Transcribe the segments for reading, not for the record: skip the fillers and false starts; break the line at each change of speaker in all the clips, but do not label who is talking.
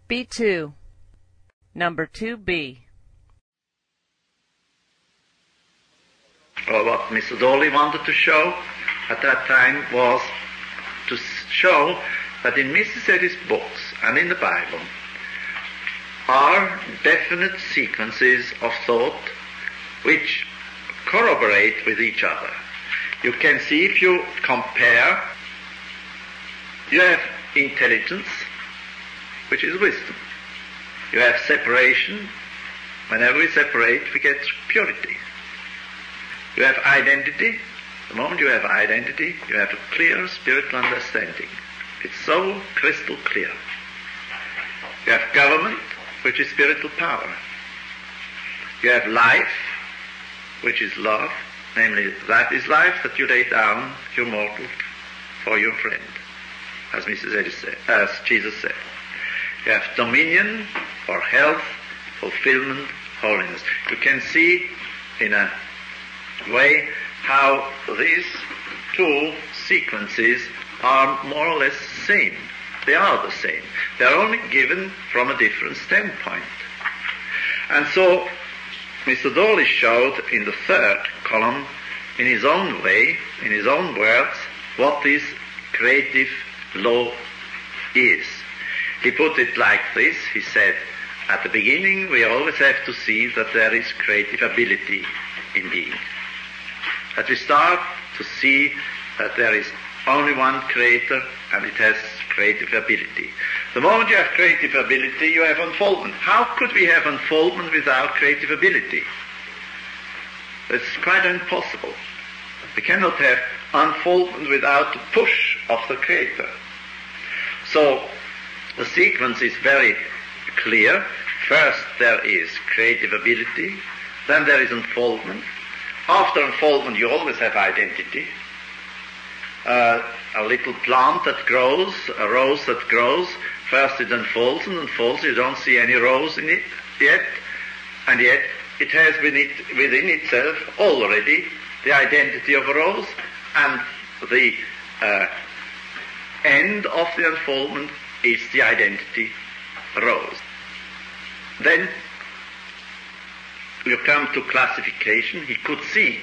B2. Number 2B.
Well, what Mr. Dawley wanted to show at that time was to show that in Mrs. Eddy's books and in the Bible are definite sequences of thought which corroborate with each other. You can see if you compare, you have intelligence, which is wisdom. You have separation. Whenever we separate, we get purity. You have identity. The moment you have identity, you have a clear spiritual understanding. It's so crystal clear. You have government, which is spiritual power. You have life, which is love. Namely, that is life that you lay down your mortal for your friend, as Mrs. Eddy said, as Jesus said. You have dominion or health, fulfillment, holiness. You can see in a way how these two sequences are more or less the same. They are the same. They are only given from a different standpoint. And so Mr. Dawley showed in the third column, in his own way, in his own words, what this creative law is. He put it like this. He said, at the beginning we always have to see that there is creative ability in being. That we start to see that there is only one creator and it has creative ability. The moment you have creative ability, you have unfoldment. How could we have unfoldment without creative ability? It's quite impossible. We cannot have unfoldment without the push of the creator. So the sequence is very clear. First there is creative ability, then there is unfoldment. After unfoldment you always have identity. A little plant that grows, a rose that grows, first it unfolds and unfolds, you don't see any rose in it yet, and yet it has within itself already the identity of a rose, and the end of the unfoldment is the identity rose. Then you come to classification. He could see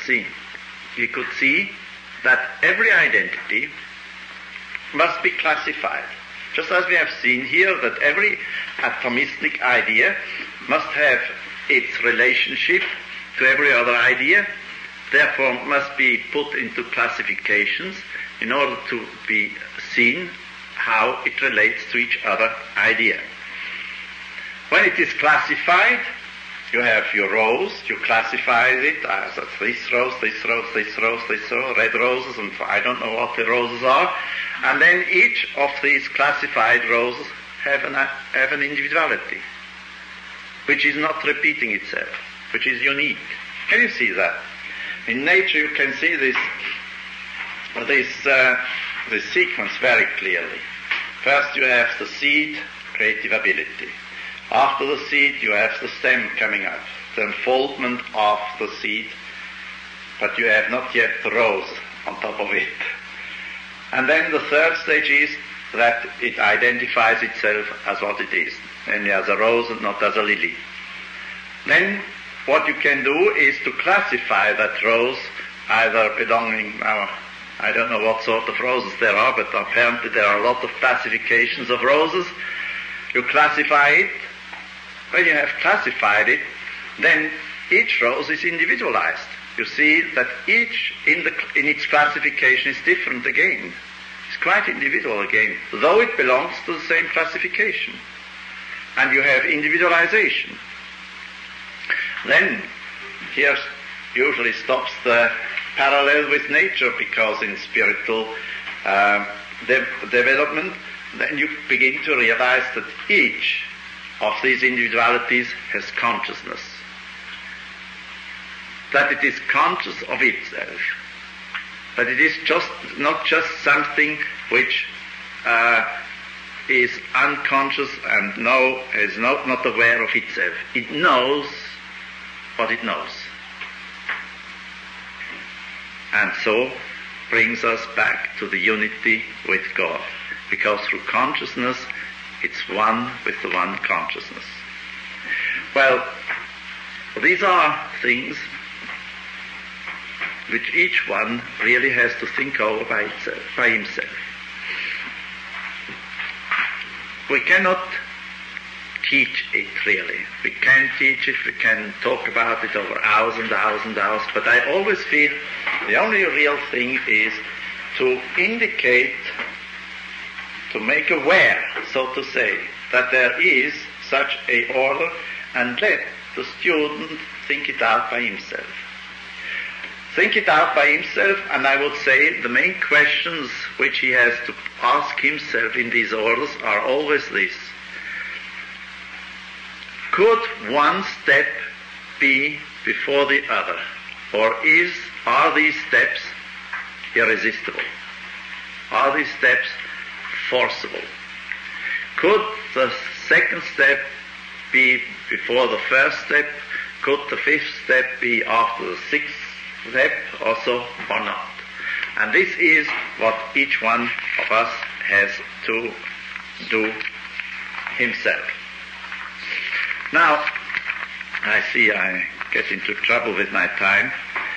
that every identity must be classified. Just as we have seen here that every atomistic idea must have its relationship to every other idea, therefore must be put into classifications in order to be seen how it relates to each other idea. When it is classified, you have your rose, you classify it as this rose, this rose, this rose, this rose, red roses, and I don't know what the roses are. And then each of these classified roses have an individuality, which is not repeating itself, which is unique. Can you see that? In nature you can see this sequence very clearly. First you have the seed, creative ability. After the seed you have the stem coming up, the unfoldment of the seed, but you have not yet the rose on top of it. And then the third stage is that it identifies itself as what it is, namely as a rose and not as a lily. Then what you can do is to classify that rose, either belonging, I don't know what sort of roses there are, but apparently there are a lot of classifications of roses. You classify it. When you have classified it, then each rose is individualized. You see that each in its classification is different again. It's quite individual again, though it belongs to the same classification. And you have individualization. Then here usually stops the parallel with nature, because in spiritual development, then you begin to realize that each of these individualities has consciousness. That it is conscious of itself. That it is not just something which is unconscious and is not aware of itself. It knows what it knows. And so brings us back to the unity with God. Because through consciousness It's one with the one consciousness. Well, these are things which each one really has to think over by himself. We cannot teach it really. We can teach it, we can talk about it over hours and hours and hours, but I always feel the only real thing is to indicate, to make aware, so to say, that there is such a order, and let the student think it out by himself. Think it out by himself, and I would say the main questions which he has to ask himself in these orders are always this. Could one step be before the other, or are these steps irresistible? Are these steps forcible? Could the second step be before the first step? Could the fifth step be after the sixth step also, or not? And this is what each one of us has to do himself. Now, I see I get into trouble with my time.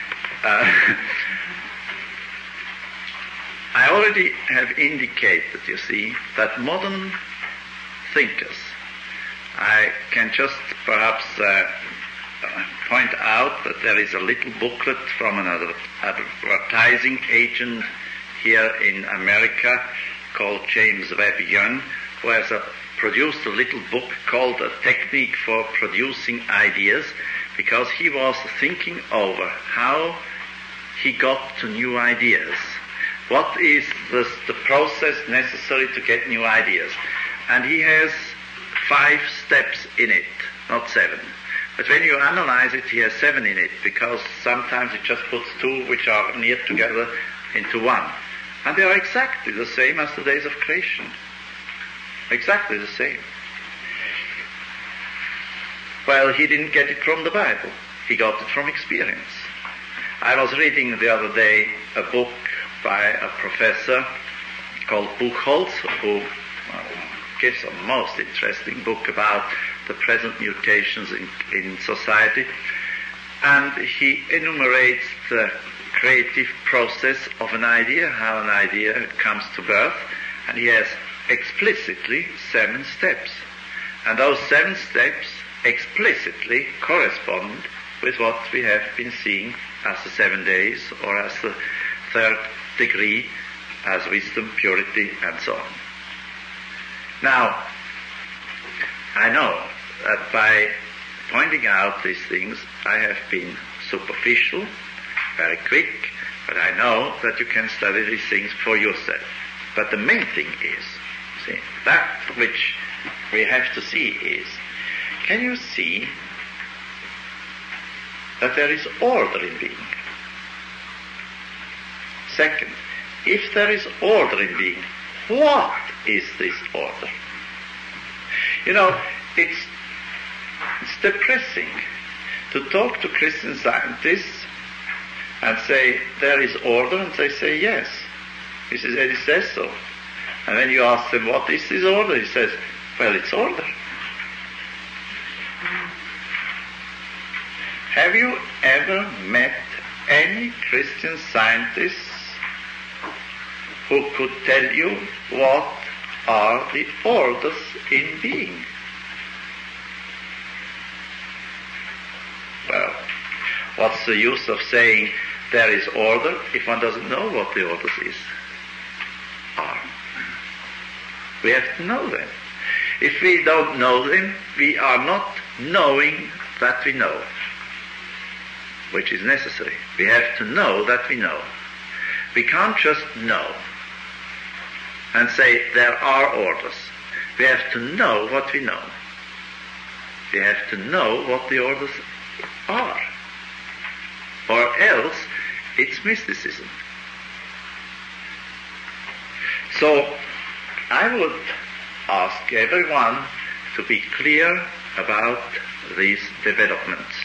I already have indicated, you see, that modern thinkers, I can just perhaps point out that there is a little booklet from an advertising agent here in America called James Webb Young, who has produced a little book called A Technique for Producing Ideas, because he was thinking over how he got to new ideas. What is the process necessary to get new ideas? And he has 5 steps in it, not 7. But when you analyze it, he has 7 in it, because sometimes he just puts 2 which are near together into 1. And they are exactly the same as the days of creation. Exactly the same. Well, he didn't get it from the Bible. He got it from experience. I was reading the other day a book by a professor called Buchholz, who gives a most interesting book about the present mutations in society. And he enumerates the creative process of an idea, how an idea comes to birth, and he has explicitly 7 steps. And those 7 steps explicitly correspond with what we have been seeing as the 7 days, or as the 3rd degree, as wisdom, purity, and so on. Now, I know that by pointing out these things, I have been superficial, very quick, but I know that you can study these things for yourself. But the main thing is, see, that which we have to see is, can you see that there is order in being? Second, if there is order in being, what is this order? You know, it's depressing to talk to Christian scientists and say, there is order, and they say, yes. He says so. And when you ask them, what is this order? He says, well, it's order. Have you ever met any Christian scientists who could tell you what are the orders in being? Well, what's the use of saying there is order if one doesn't know what the orders are? We have to know them. If we don't know them, we are not knowing that we know, which is necessary. We have to know that we know. We can't just know and say there are orders. We have to know what we know. We have to know what the orders are. Or else it's mysticism. So I would ask everyone to be clear about these developments.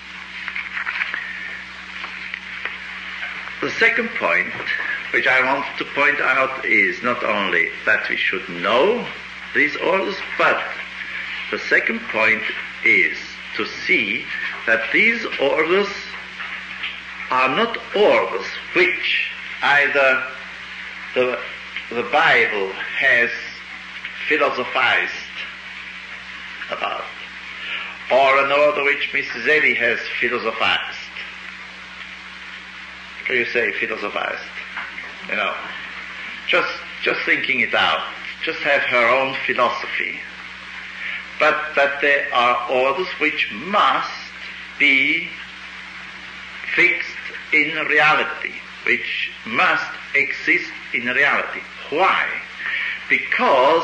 The second point which I want to point out is not only that we should know these orders, but the second point is to see that these orders are not orders which either the Bible has philosophized about, or an order which Mrs. Eddy has philosophized. How do you say philosophized? You know, just thinking it out, just have her own philosophy. But that there are orders which must be fixed in reality, which must exist in reality. Why? Because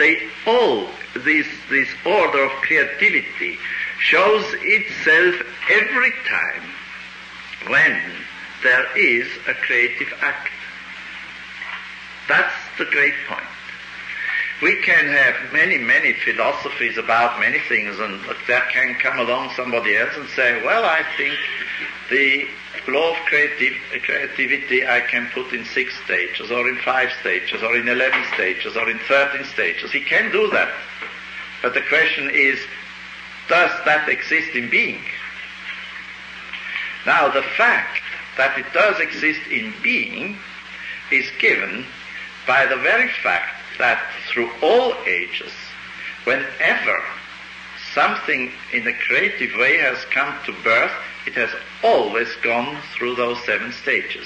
this order of creativity shows itself every time when there is a creative act. That's the great point. We can have many philosophies about many things, and there can come along somebody else and say, well, I think the law of creativity I can put in 6 stages, or in 5 stages, or in 11 stages, or in 13 stages. He can do that. But the question is, does that exist in being? Now, the fact that it does exist in being is given by the very fact that through all ages, whenever something in a creative way has come to birth, it has always gone through those 7 stages.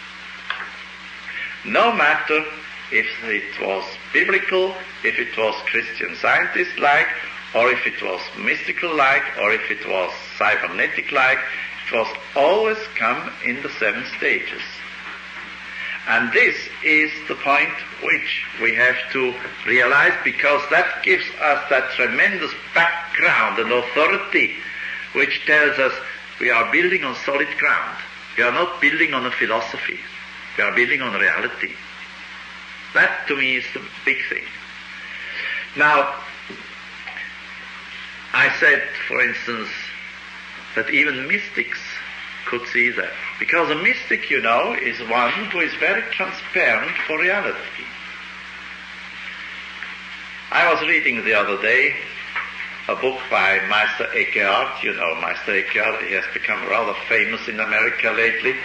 No matter if it was biblical, if it was Christian Scientist-like, or if it was mystical-like, or if it was cybernetic-like, it was always come in the 7 stages. And this is the point which we have to realize, because that gives us that tremendous background and authority which tells us we are building on solid ground. We are not building on a philosophy. We are building on reality. That to me is the big thing. Now, I said, for instance, that even mystics could see that. Because a mystic, you know, is one who is very transparent for reality. I was reading the other day a book by Meister Eckhart. You know Meister Eckhart, he has become rather famous in America lately.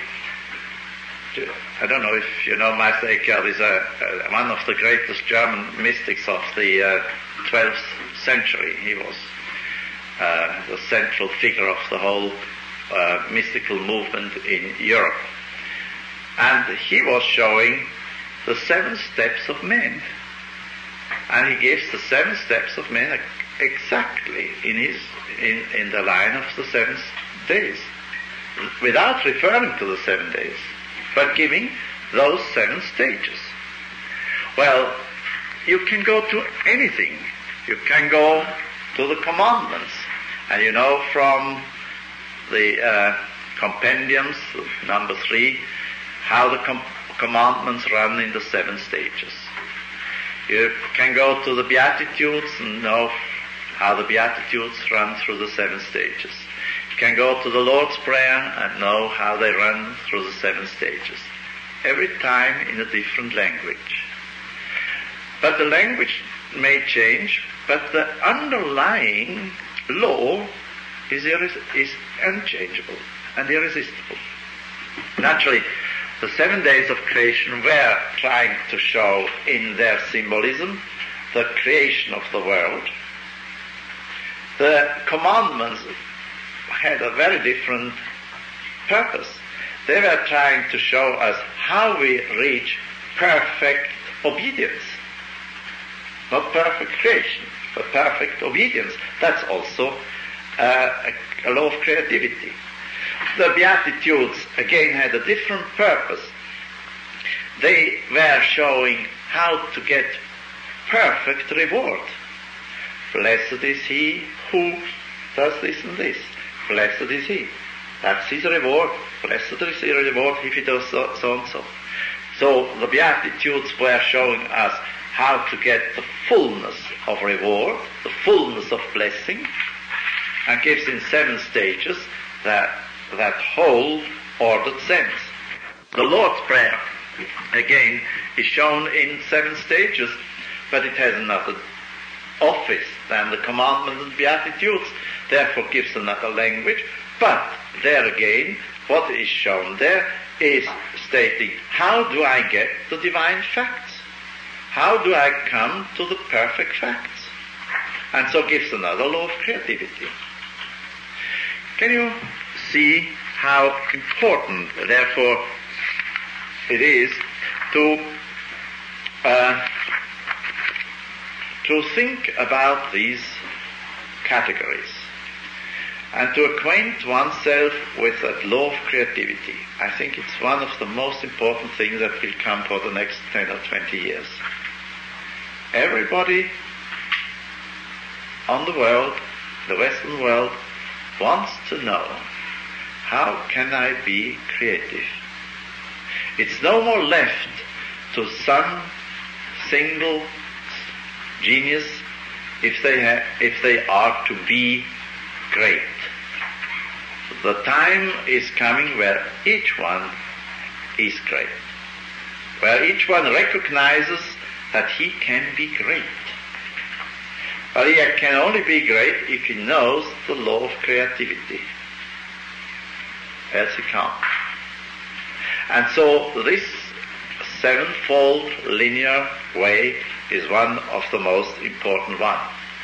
I don't know if you know Meister Eckhart is one of the greatest German mystics of the 12th century. He was the central figure of the whole mystical movement in Europe. And he was showing the 7 steps of men. And he gives the 7 steps of men exactly in the line of the 7 days, without referring to the 7 days, but giving those 7 stages. Well, you can go to anything. You can go to the commandments. And you know from the compendiums, number 3, how the commandments run in the 7 stages. You can go to the Beatitudes and know how the Beatitudes run through the 7 stages. You can go to the Lord's Prayer and know how they run through the 7 stages. Every time in a different language. But the language may change, but the underlying law is unchangeable and irresistible. Naturally, the 7 days of creation were trying to show in their symbolism the creation of the world. The commandments had a very different purpose. They were trying to show us how we reach perfect obedience. Not perfect creation, but perfect obedience. That's also a law of creativity. The Beatitudes, again, had a different purpose. They were showing how to get perfect reward. Blessed is he who does this and this. Blessed is he. That's his reward. Blessed is his reward if he does so and so. So the Beatitudes were showing us how to get the fullness of reward, the fullness of blessing, and gives in 7 stages that whole ordered sense. The Lord's Prayer, again, is shown in 7 stages, but it has another office than the commandments and beatitudes, therefore gives another language. But there again, what is shown there is stating, how do I get the divine facts? How do I come to the perfect facts? And so gives another law of creativity. Can you see how important, therefore, it is to think about these categories and to acquaint oneself with that law of creativity? I think it's one of the most important things that will come for the next 10 or 20 years. Everybody on the world, the Western world, wants to know, how can I be creative? It's no more left to some single genius if they are to be great. The time is coming where each one is great, where each one recognizes that he can be great. But he can only be great if he knows the law of creativity. Else he can't. And so this sevenfold linear way is one of the most important ones.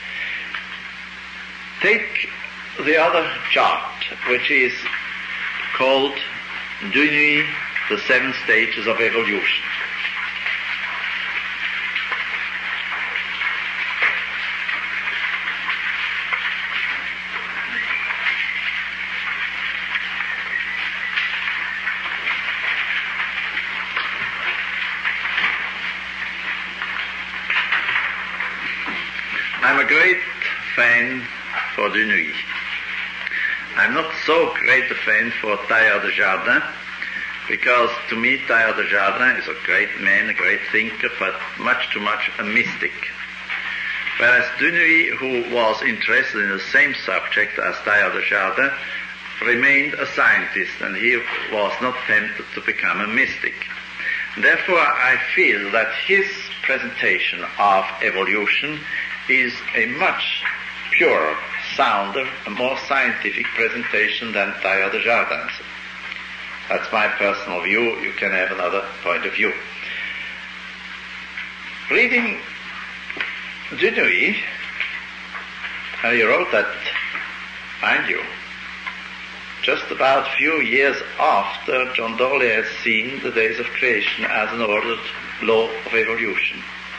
Take the other chart, which is called Dunuy, the 7 stages of evolution. I'm a great fan for Dunuy. I'm not so great a fan for Teilhard de Chardin, because to me Teilhard de Chardin is a great man, a great thinker, but much too much a mystic. Whereas Dunuy, who was interested in the same subject as Teilhard de Chardin, remained a scientist, and he was not tempted to become a mystic. Therefore, I feel that his presentation of evolution is a much purer, sounder, a more scientific presentation than Teilhard de Chardin's. That's my personal view. You can have another point of view. Reading Dunuy, he wrote that, mind you, just about a few years after John Dolly has seen the days of creation as an ordered law of evolution.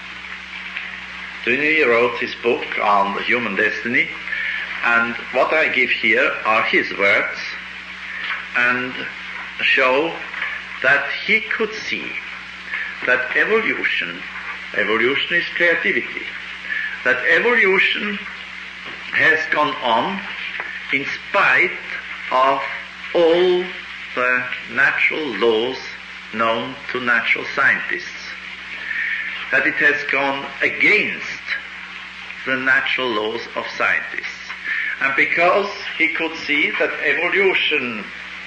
Dunuy wrote his book on the human destiny, and what I give here are his words, and show that he could see that evolution is creativity, that evolution has gone on in spite of all the natural laws known to natural scientists, that it has gone against the natural laws of scientists. And because he could see that evolution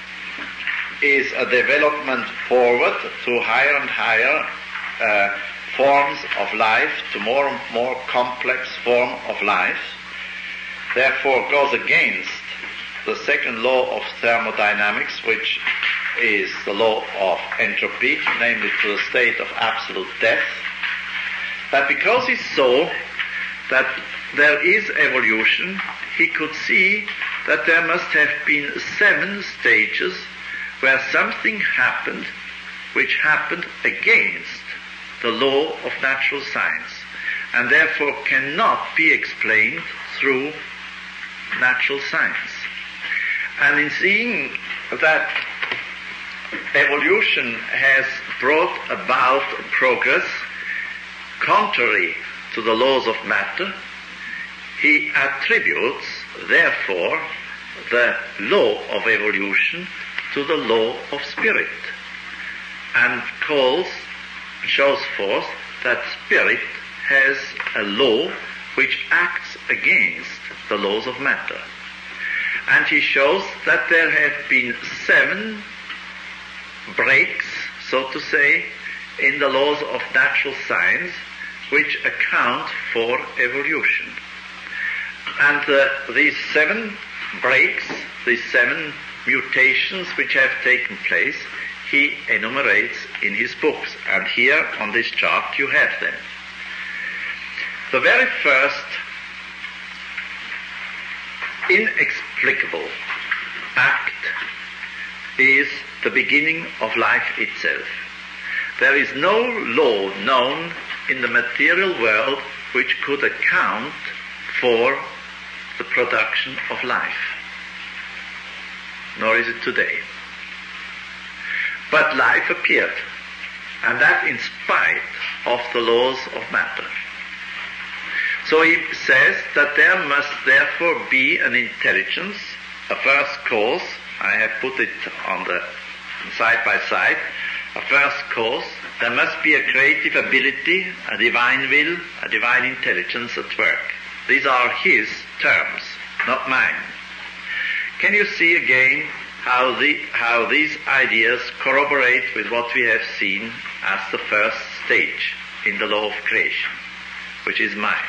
is a development forward to higher and higher forms of life, to more and more complex form of life, therefore goes against the second law of thermodynamics, which is the law of entropy, namely to the state of absolute death, that because he saw that there is evolution, he could see that there must have been 7 stages where something happened which happened against the law of natural science, and therefore cannot be explained through natural science. And in seeing that evolution has brought about progress contrary to the laws of matter, he attributes, therefore, the law of evolution to the law of spirit, and shows forth that spirit has a law which acts against the laws of matter. And he shows that there have been 7 breaks, so to say, in the laws of natural science, which account for evolution. And these 7 breaks, these 7 mutations which have taken place, he enumerates in his books. And here on this chart you have them. The very first inexplicable act is the beginning of life itself. There is no law known in the material world which could account for the production of life. Nor is it today. But life appeared, and that in spite of the laws of matter. So he says that there must therefore be an intelligence, a first cause. I have put it on the side by side. A first cause. There must be a creative ability, a divine will, a divine intelligence at work. These are his terms, not mine. Can you see again how these ideas corroborate with what we have seen as the first stage in the law of creation, which is mind?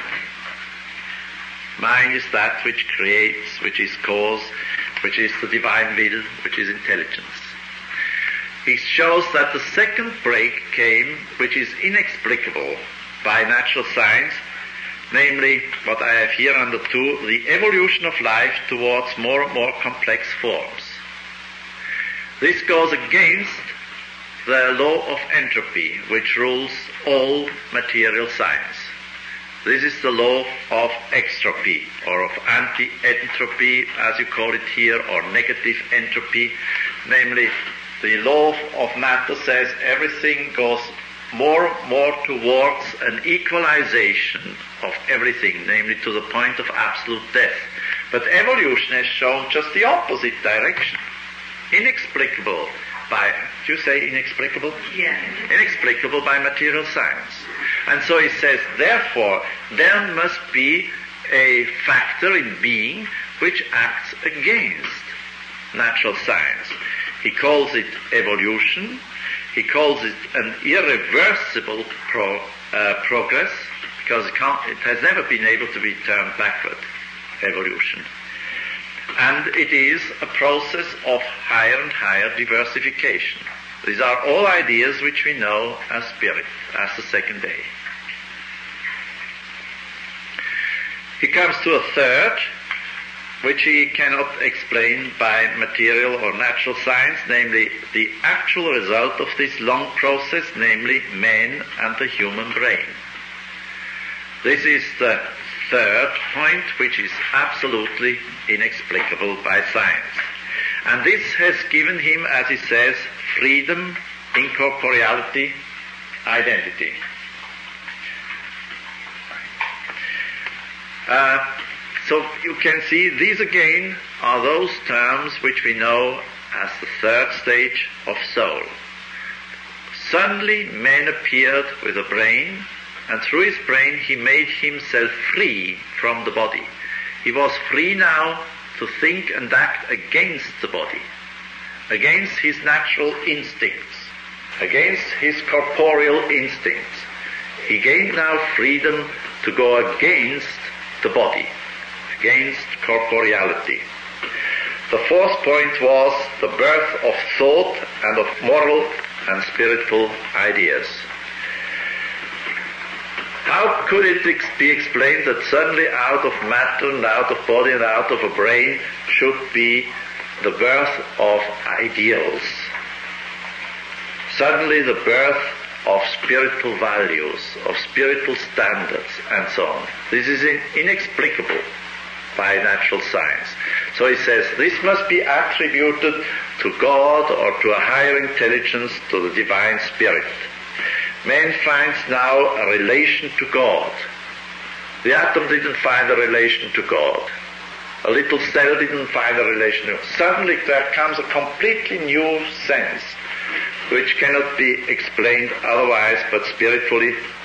Mind is that which creates, which is cause, which is the divine will, which is intelligence. He shows that the second break came, which is inexplicable by natural science, namely what I have here under 2, the evolution of life towards more and more complex forms. This goes against the law of entropy, which rules all material science. This is the law of extropy, or of anti-entropy, as you call it here, or negative entropy. Namely, the law of matter says everything goes more and more towards an equalization of everything, namely to the point of absolute death. But evolution has shown just the opposite direction. Inexplicable by, do you say inexplicable?
Yeah.
Inexplicable by material science. And so he says, therefore, there must be a factor in being which acts against natural science. He calls it evolution. He calls it an irreversible progress, because it has never been able to be turned backward, evolution. And it is a process of higher and higher diversification. These are all ideas which we know as spirit, as the second day. He comes to a third, which he cannot explain by material or natural science, namely the actual result of this long process, namely man and the human brain. This is the third point, which is absolutely inexplicable by science. And this has given him, as he says, freedom, incorporeality, identity. So you can see these again are those terms which we know as the third stage of soul. Suddenly man appeared with a brain, and through his brain he made himself free from the body. He was free now to think and act against the body, against his natural instincts, against his corporeal instincts. He gained now freedom to go against the body, against corporeality. The fourth point was the birth of thought and of moral and spiritual ideas. How could it be explained that suddenly out of matter and out of body and out of a brain should be the birth of ideals? Suddenly the birth of spiritual values, of spiritual standards, and so on. This is inexplicable by natural science. So he says this must be attributed to God or to a higher intelligence, to the divine spirit. Man finds now a relation to God. The atom didn't find a relation to God. A little cell didn't find a relation to God. Suddenly there comes a completely new sense which cannot be explained otherwise but spiritually